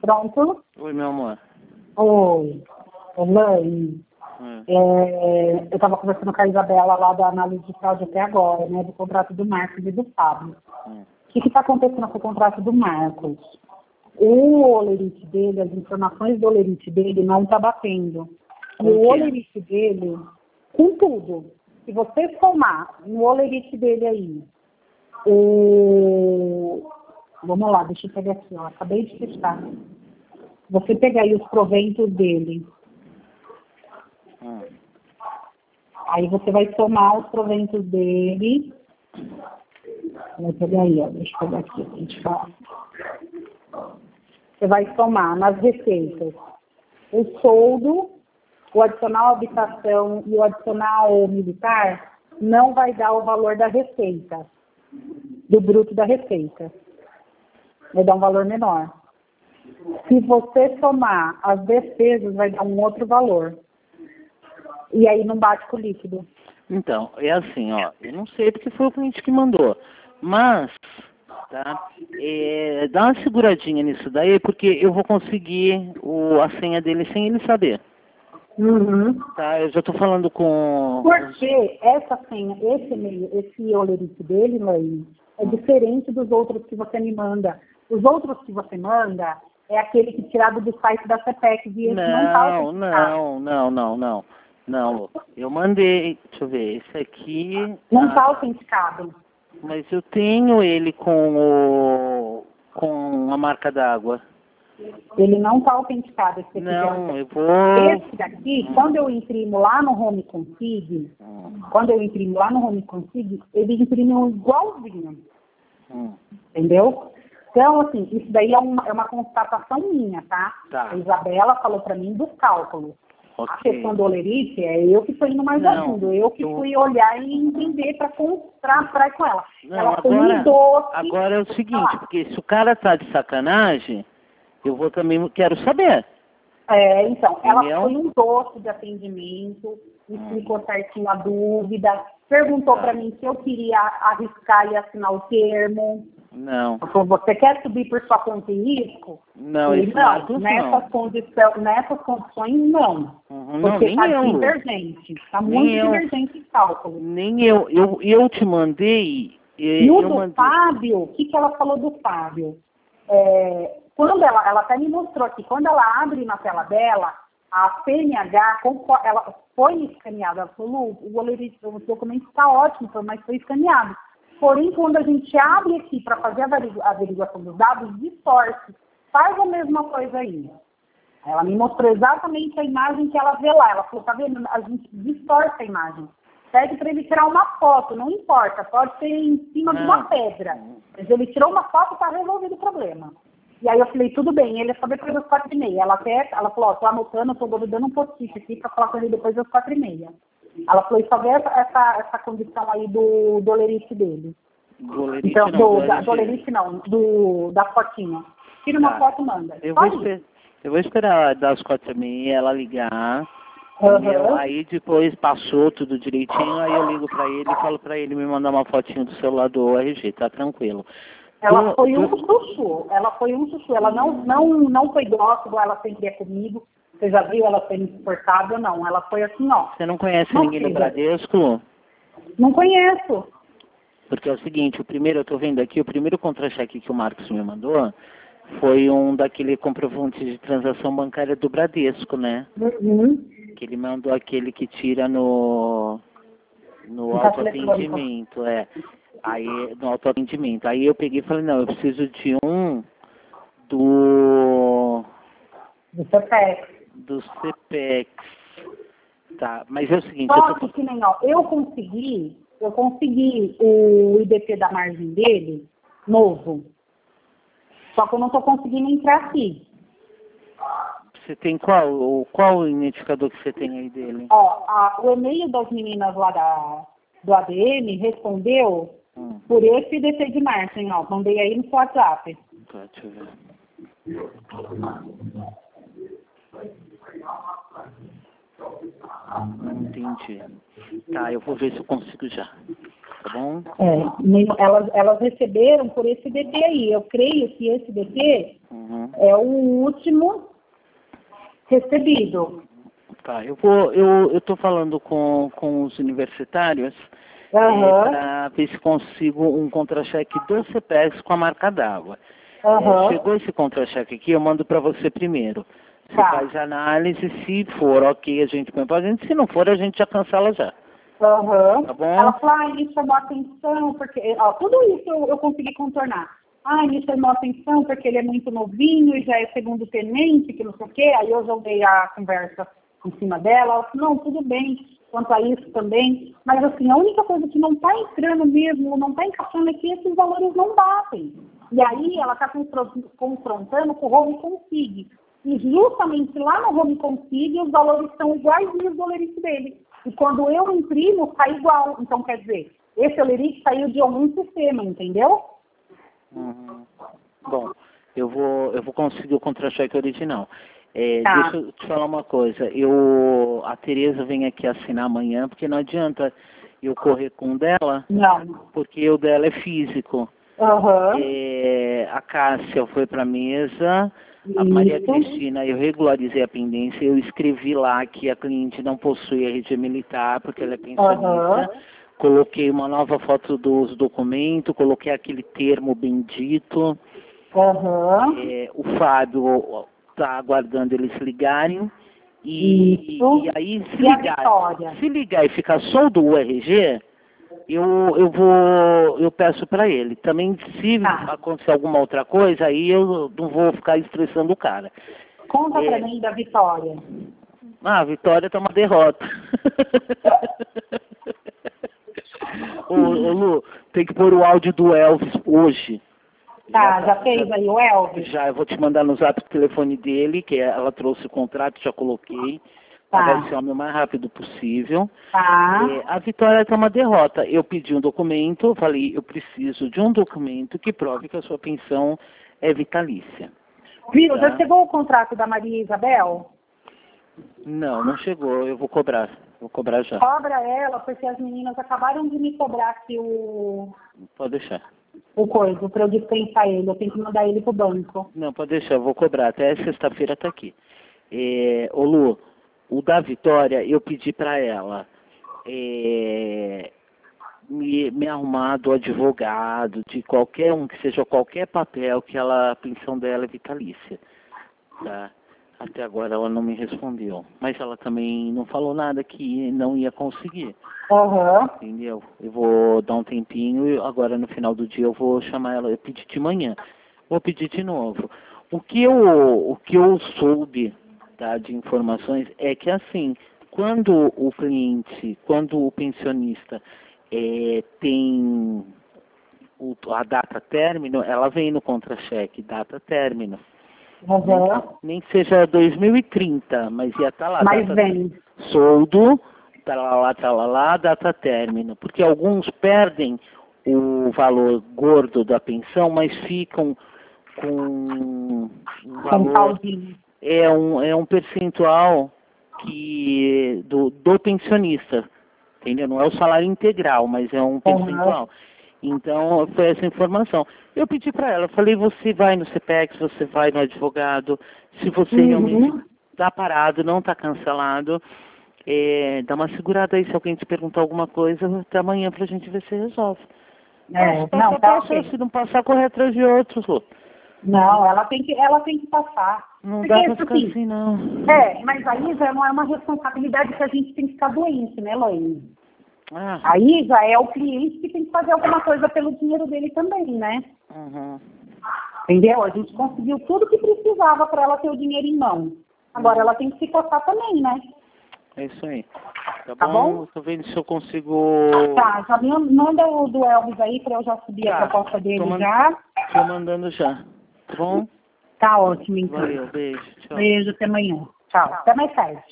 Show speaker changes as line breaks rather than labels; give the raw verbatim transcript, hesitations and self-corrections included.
Pronto?
Oi, meu amor.
Oi. Elaine.
Hum.
É, eu estava conversando com a Isabela lá da análise de fraude até agora, né? Do contrato do Marcos e do Fábio.
Hum.
O que está acontecendo com o contrato do Marcos? O olerite dele, as informações do olerite dele não está batendo. E
Com o
o
quê?
olerite dele, com tudo, se você somar no olerite dele aí, o... Vamos lá, deixa eu pegar aqui, ó, acabei de testar. Você pegar aí os proventos dele,
Hum.
aí você vai somar os proventos dele. Vai pegar aí, ó, deixa eu pegar aqui, a gente fala. Você vai somar nas receitas o soldo, o adicional habitação e o adicional militar, não vai dar o valor da receita, do bruto da receita. Vai dar um valor menor. Se você somar as despesas, vai dar um outro valor. E aí não bate com o líquido.
Então, é assim, ó, eu não sei porque foi o cliente que mandou, mas, tá, é, dá uma seguradinha nisso daí, porque eu vou conseguir o, a senha dele sem ele saber,
Uhum.
tá, eu já tô falando com...
Porque essa senha, esse e-mail, esse olerite dele, Laine, é diferente dos outros que você me manda. Os outros que você manda é aquele que é tirado do site da CEPEC e esse não está
Não, não, não, não, não, não, eu mandei, deixa eu ver, esse aqui...
Não
ah,
está autenticado.
mas eu tenho ele com o... com a marca d'água.
Ele não está autenticado. Esse aqui
Não, eu vou...
Esse daqui, quando eu imprimo lá no Home Config,
Hum,
quando eu imprimo lá no Home Config, ele imprime um igualzinho.
hum,
Entendeu? Então, assim, isso daí é uma, é uma constatação minha, tá?
Tá.
A Isabela falou para mim dos cálculos. A
ok.
questão do olerite é eu que estou indo mais
Não,
a fundo, eu que
eu-
fui olhar e entender para comprar com ela.
Não,
ela foi
agora,
um doce.
agora é o seguinte, porque se o cara tá de sacanagem, eu vou também, quero saber.
É, então, ela
Entendeu?
foi um doce de atendimento, explicou certinho a dúvida, perguntou
Tá.
para mim se eu queria arriscar e assinar o termo.
Não,
Ela falou, você quer subir por sua conta e risco?
não,
Eu
esse
falei,
Marcos
não,
não.
nessas, condição, nessas condições não.
Uhum, não,
Porque
nem
está
eu.
divergente, está
Nem
muito
eu.
divergente em cálculo.
Nem eu, eu, eu te mandei, eh,
E o
eu
do
mandei,
Fábio, o que, que ela falou do Fábio? É, quando ela, ela até me mostrou aqui, quando ela abre na tela dela, a C N H, conco- ela foi escaneada, ela falou, Lu, o, goleirista, o documento está ótimo, mas foi escaneado. Porém, quando a gente abre aqui para fazer a averigu- a averiguação dos dados, distorce. Faz a mesma coisa aí. Ela me mostrou exatamente a imagem que ela vê lá. Ela falou, tá vendo? A gente distorce a imagem. Pede para ele tirar uma foto, não importa, pode ser em cima de uma
Não.
pedra. Mas ele tirou uma foto e está resolvido o problema. E aí eu falei, tudo bem, ele é só depois das quatro e meia. Ela até, ela falou, ó, tô anotando, tô dando um post-it aqui para falar com ele depois das quatro e meia. Ela falou, só vê essa, essa, essa condição aí do dolerite dele.
Goleirite
Então,
não,
do,
do
da,
L G.
dolerite não, do, da fotinha. Tira uma
Tá.
foto e manda.
Eu
Só
vou,
isso.
esper eu vou esperar ela dar as quatro e meia, ela ligar,
Aham.
entendeu? Aí depois passou tudo direitinho, aí eu ligo pra ele e falo pra ele me mandar uma fotinha do celular do R G, tá tranquilo.
Ela
Do-
foi um
do-
chuchu, ela foi um chuchu, ela não, não, não foi grossa igual ela sempre é comigo. Você já viu ela sendo insuportável? Não, ela foi assim, ó.
Você não conhece
Não,
ninguém do
filha.
Bradesco?
Não conheço.
Porque é o seguinte, o primeiro, eu tô vendo aqui, o primeiro contra-cheque que o Marcos me mandou foi um daquele comprovante de transação bancária do Bradesco, né?
Uhum.
Que ele mandou aquele que tira no, no
No caixa eletrônico.
autoatendimento, é. Aí, no autoatendimento. Aí eu peguei e falei, não, eu preciso de um do,
Do CEPEX.
do CPEX. Tá, mas é o seguinte, eu
Só
tô...
que, que nem, ó, eu consegui, eu consegui o I D P da margem dele, novo. Só que eu não tô conseguindo entrar aqui.
Você tem qual? O, qual o identificador que você tem aí dele?
Ó, a, o e-mail das meninas lá da, do A D M respondeu
Hum,
por esse I D P de margem, ó. Mandei aí no seu WhatsApp.
tá, deixa eu ver. Não entendi. Tá, eu vou ver se eu consigo já. Tá bom?
É, nem- elas, elas receberam por esse I D P aí. Eu creio que esse I D P
Uhum.
É o último recebido.
Tá, eu vou, eu, eu tô falando com, com os universitários
Uhum.
é, para ver se consigo um contra-cheque do CEPEX com a marca d'água.
Uhum.
É, chegou esse contra-cheque aqui, eu mando para você primeiro. Você
Tá.
faz a análise, se for ok, a gente põe pra gente, se não for, a gente já cancela já.
Uhum.
Tá bom?
Ela falou, ai, me chamou a atenção, porque, ó, tudo isso eu, eu consegui contornar. Ai, me chamou a atenção porque ele é muito novinho e já é segundo tenente, que não sei o quê. Aí eu joguei a conversa em cima dela. Ela falou, não, tudo bem, quanto a isso também. Mas, assim, a única coisa que não está entrando mesmo, não está encaixando é que esses valores não batem. E aí ela está confrontando com o Home Config. E justamente lá no Home Config os valores são iguaizinhos do Oleric dele. E quando eu imprimo, sai igual. Então, quer dizer, esse Oleric saiu de algum sistema, entendeu?
Uhum. Bom, eu vou, eu vou conseguir o contra-cheque original. É,
Tá.
deixa eu te falar uma coisa. Eu, a Tereza vem aqui assinar amanhã, porque não adianta eu correr com o dela,
Não.
porque o dela é físico.
Aham.
É, a Cássia foi para a mesa, a Maria Cristina, eu regularizei a pendência, eu escrevi lá que a cliente não possui R G militar, porque ela é pensionista.
Aham.
Coloquei uma nova foto dos documentos, coloquei aquele termo bendito.
Aham.
É, o Fábio está aguardando eles ligarem. E,
Isso.
e aí, se
E a
ligar,
Vitória?
se ligar e ficar só o do U R G, eu, eu vou, eu peço para ele. Também, se
Tá.
acontecer alguma outra coisa, aí eu não vou ficar estressando o cara.
Conta
É.
pra mim da Vitória.
Ah, a vitória tá uma derrota. ô, ô, Lu, tem que pôr o áudio do Elvis hoje.
Tá, já fez aí o Elvis?
Já, eu vou te mandar no zap o telefone dele, que é- ela trouxe o contrato, já coloquei.
Tá.
Vai ser o homem o mais rápido possível.
Tá.
É, a vitória tá uma derrota. Eu pedi um documento, falei, eu preciso de um documento que prove que a sua pensão é vitalícia.
Viu,
Tá?
já chegou o contrato da Maria Isabel?
Não, não chegou, eu vou cobrar. Vou cobrar já.
Cobra ela, porque as meninas acabaram de me cobrar aqui o,
Pode deixar.
o coisa, para eu dispensar ele. Eu tenho que mandar ele pro banco.
Não, pode deixar, eu vou cobrar. Até sexta-feira tá aqui. É, ô Lu, o da Vitória, eu pedi para ela é, me, me arrumar do advogado, de qualquer um, que seja qualquer papel, que ela, a pensão dela é vitalícia. Tá? Até agora ela não me respondeu. Mas ela também não falou nada que não ia conseguir.
Aham.
Entendeu? Eu vou dar um tempinho e agora no final do dia eu vou chamar ela, eu pedi de manhã. Vou pedir de novo. O que eu, o que eu soube, tá, de informações é que assim, quando o cliente, quando o pensionista é, tem o, a data término, ela vem no contra-cheque, data término.
Aham.
Nem que seja dois mil e trinta, mas ia estar lá.
Mas
data,
vem.
soldo, tá lá, lá, tá lá, lá, data término. Porque alguns perdem o valor gordo da pensão, mas ficam com um
Com
valor,
caldinho.
é um, é um percentual que, do, do pensionista, entendeu? Não é o salário integral, mas é um percentual. Então, foi essa informação. Eu pedi para ela, eu falei, você vai no CEPEX, você vai no advogado, se você
Uhum.
realmente está parado, não está cancelado, é, dá uma segurada aí, se alguém te perguntar alguma coisa, até amanhã para a gente ver se resolve.
É,
Se
não,
passar,
tá
passou,
ok.
se não passar, correr atrás de outros, Lu.
Não, ela tem que, ela tem que passar.
Não
Porque,
dá para ficar
assim,
assim, não.
é, mas aí já não é uma responsabilidade que a gente tem que ficar doente, né, Laine?
Ah,
Aí já é o cliente que tem que fazer alguma coisa pelo dinheiro dele também, né?
uhum.
Entendeu? A gente conseguiu tudo que precisava para ela ter o dinheiro em mão. Agora ela tem que se coçar também, né?
É isso aí. Tá,
Tá
bom?
bom?
Tô vendo se eu consigo...
Tá, já me manda o do Elvis aí para eu já subir
Tá.
a proposta dele
Tô man-
já.
Tô mandando já. Tá bom?
Tá ótimo, então.
Valeu, beijo, tchau.
Beijo, até amanhã. Tchau. Até mais tarde.